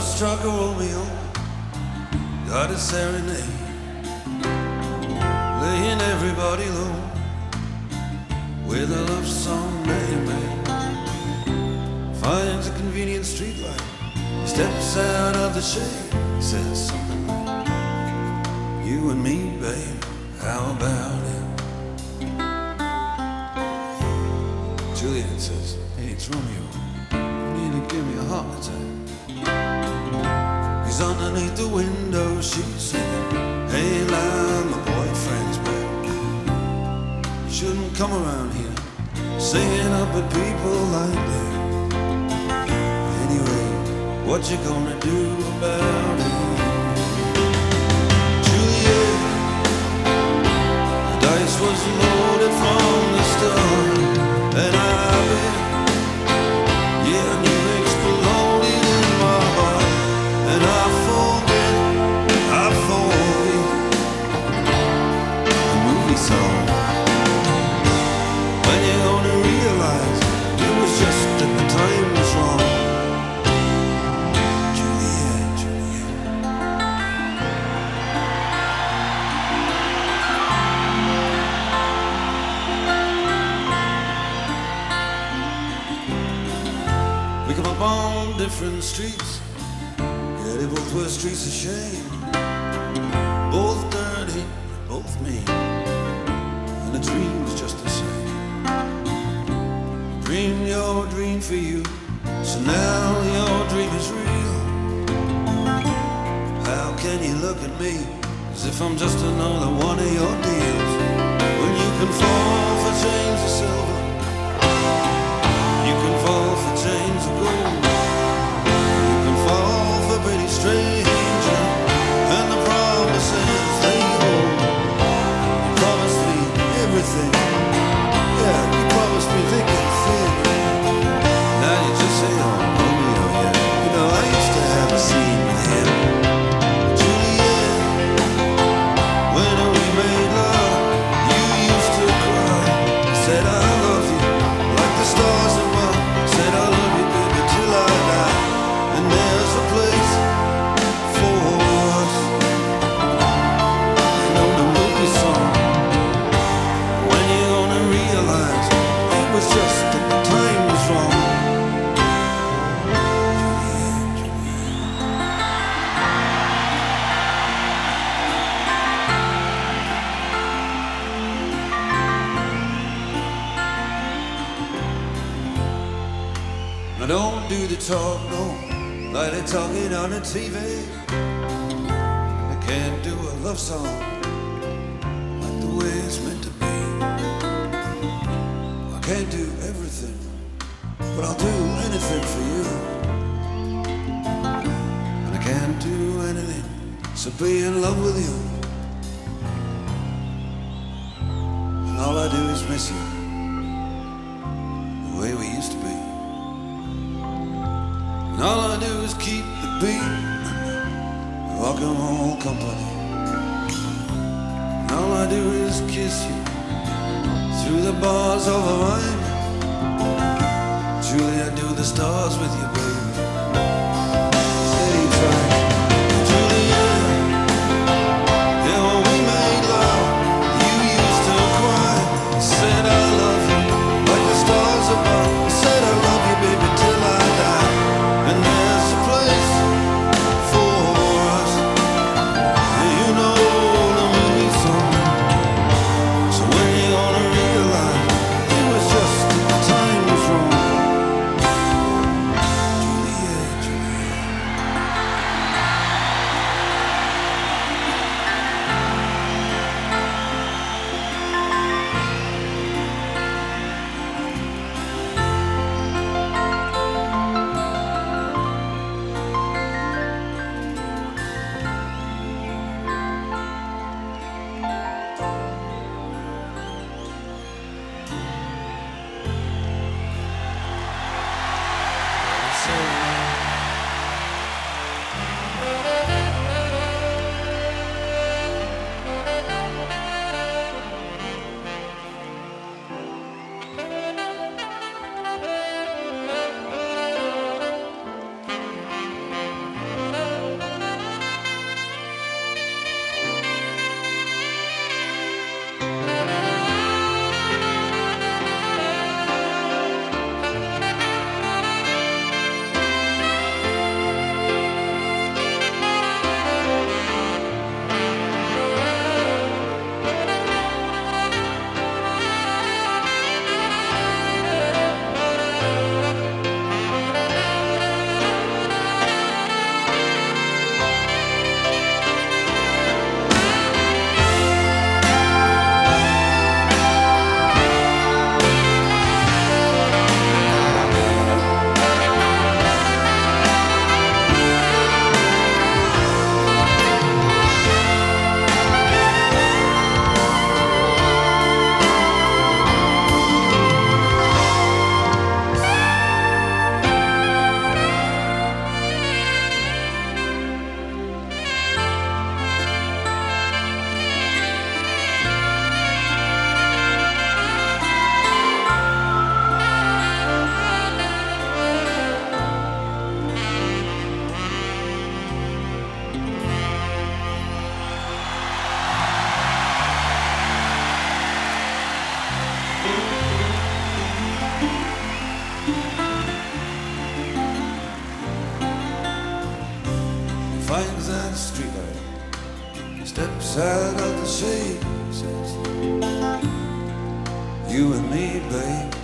struck a Romeo, got a serenade, laying everybody low with a love song they made. Finds a convenient streetlight, steps out of the shade, says something like, "You and me, babe, how about it?" Juliet says, "Hey, it's Romeo, you need to give me a heart attack." He's underneath the window, she's singing, "Hey, love, my boyfriend's back. You shouldn't come around here singing up at people like that. Anyway, what you gonna do about it?" Juliet, the dice was loaded from the start, and I bet, yeah, and you exploded in my heart, and I forget the movie song. When you're gonna realize it was just that the time was wrong. Juliet, Juliet. We come up on different streets, yeah, they both were streets of shame. Both dirty, both mean, and the dream's just the same. Dream your dream for you, so now your dream is real. How can you look at me as if I'm just another one of your deals? When you can fall for chains of silver, you can fall for chains of gold, you can fall for pretty stranger, and the promises they hold. You promised me everything, yeah, you promised me thick and thin. Now you just say, "Oh, Romeo, yeah, you know, I used to have a scene with him." Juliet, when we made love, you used to cry. Said I love you, like the stars above. Said I love you, baby, till I die. And there's a place for us. You know the movie song. When you're gonna realize it was just that the time was wrong. Juliet, Juliet. Now don't do the talk, no, like they're talking on the TV. I can't do a love song like the way it's meant to be. I can't do everything, but I'll do anything for you. And I can't do anything, so be in love with you. And all I do is miss you, the way we used to be. And all I do is keep the beat, rock and roll company. And all I do is kiss you through the bars of a rhyme. Julie, I do the stars with you, baby. Anytime. Juliet, yeah, when we made love, you used to cry. Said I love you, like the stars above. Said I love you, baby, till I die. And there's a place for us. Yeah, you know the movie song. So when you're gonna realize it was just that the time was wrong. side of the sea. You and me, babe.